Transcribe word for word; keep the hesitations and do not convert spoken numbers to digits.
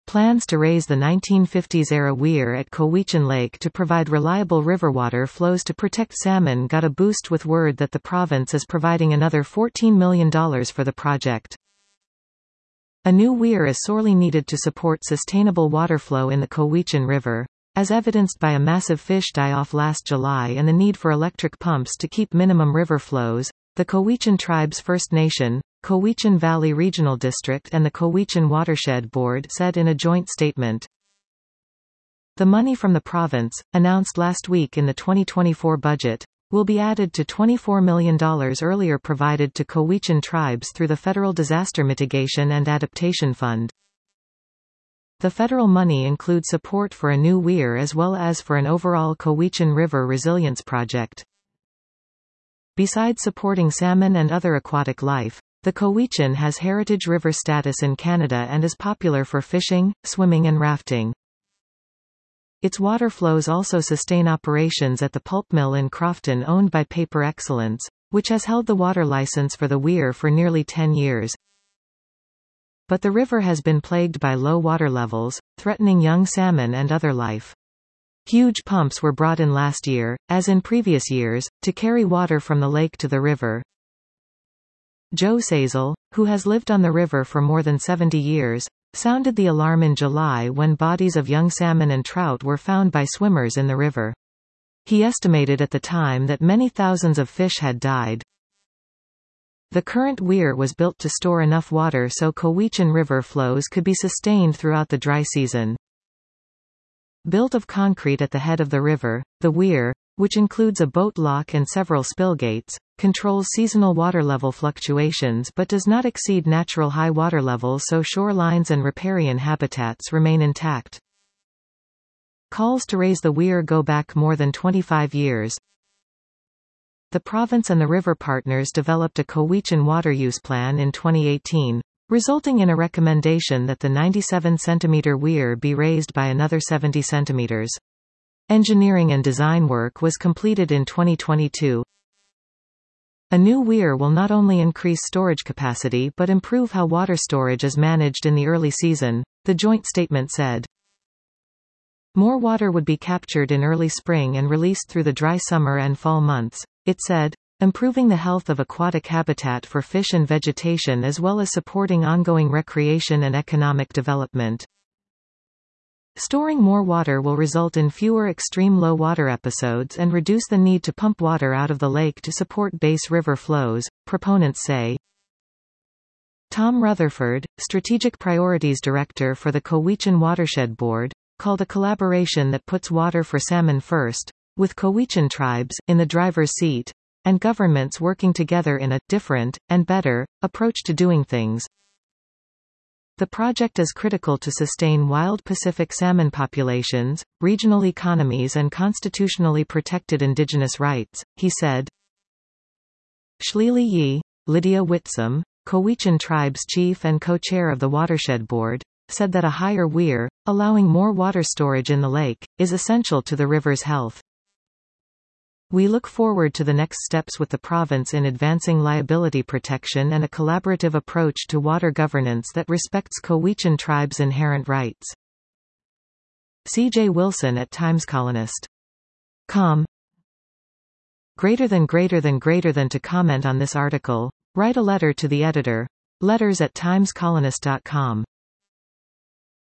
Plans to raise the nineteen fifties-era weir at Cowichan Lake to provide reliable river water flows to protect salmon got a boost with word that the province is providing another fourteen million dollars for the project. A new weir is sorely needed to support sustainable water flow in the Cowichan River, as evidenced by a massive fish die-off last July and the need for electric pumps to keep minimum river flows. The Cowichan Tribes First Nation, Cowichan Valley Regional District and the Cowichan Watershed Board said in a joint statement. The money from the province, announced last week in the twenty twenty-four budget, will be added to twenty-four million dollars earlier provided to Cowichan tribes through the Federal Disaster Mitigation and Adaptation Fund. The federal money includes support for a new weir as well as for an overall Cowichan River resilience project. Besides supporting salmon and other aquatic life, the Cowichan has heritage river status in Canada and is popular for fishing, swimming and rafting. Its water flows also sustain operations at the pulp mill in Crofton owned by Paper Excellence, which has held the water license for the weir for nearly ten years. But the river has been plagued by low water levels, threatening young salmon and other life. Huge pumps were brought in last year, as in previous years, to carry water from the lake to the river. Joe Sazel, who has lived on the river for more than seventy years, sounded the alarm in July when bodies of young salmon and trout were found by swimmers in the river. He estimated at the time that many thousands of fish had died. The current weir was built to store enough water so Cowichan River flows could be sustained throughout the dry season. Built of concrete at the head of the river, the weir, which includes a boat lock and several spill gates, controls seasonal water level fluctuations but does not exceed natural high water levels so shorelines and riparian habitats remain intact. Calls to raise the weir go back more than twenty-five years. The province and the river partners developed a Cowichan water use plan in twenty eighteen, resulting in a recommendation that the ninety-seven centimeter weir be raised by another seventy centimeters. Engineering and design work was completed in twenty twenty-two. A new weir will not only increase storage capacity but improve how water storage is managed in the early season, the joint statement said. More water would be captured in early spring and released through the dry summer and fall months, it said, improving the health of aquatic habitat for fish and vegetation as well as supporting ongoing recreation and economic development. Storing more water will result in fewer extreme low water episodes and reduce the need to pump water out of the lake to support base river flows, proponents say. Tom Rutherford, Strategic Priorities Director for the Cowichan Watershed Board, called a collaboration that puts water for salmon first, with Cowichan tribes in the driver's seat, and governments working together in a different and better approach to doing things. The project is critical to sustain wild Pacific salmon populations, regional economies and constitutionally protected indigenous rights, he said. Shlili Yi, Lydia Whitsom, Cowichan Tribes chief and co-chair of the Watershed Board, said that a higher weir, allowing more water storage in the lake, is essential to the river's health. We look forward to the next steps with the province in advancing liability protection and a collaborative approach to water governance that respects Cowichan tribes' inherent rights. C J Wilson at Times Colonist dot com. Greater than greater than greater than to comment on this article, write a letter to the editor. Letters at times colonist dot com.